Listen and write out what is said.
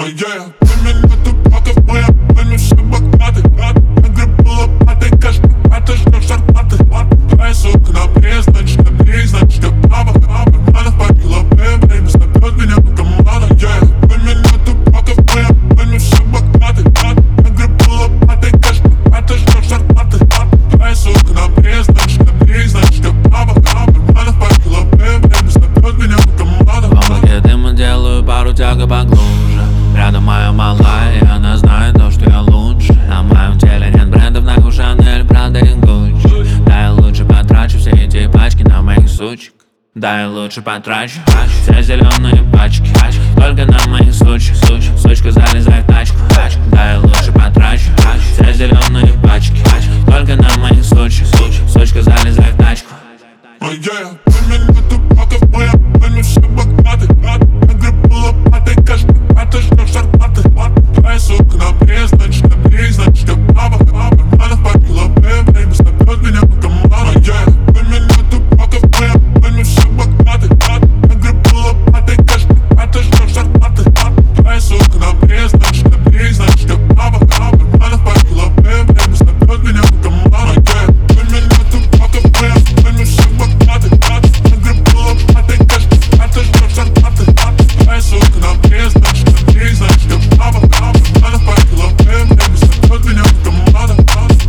yeah. Ты меня тупаков, моя пойми все богаты. На грибу лопатой, каждый ты ждешь зарплаты. Твоя сука на приезд, значит я приезд, значит я папа. Манов побила время, зовет меня команда, yeah. Ты меня тупаков, моя пойми все богаты. На грибу лопатой, каждый ты ждешь зарплаты. Твоя сука на приезд, значит я приезд, значит я папа. Манов побила время, зовет меня команда. По пакет ему делаю пару тяга поглубже. Рядом моя малая, и она знает то, что я лучше. На моем теле нет брендов, нахуй Шанель, Прада и Гуччи. Да я лучше потрачу все эти пачки на моих сучек. Да я лучше потрачу все зеленые пачки только на мои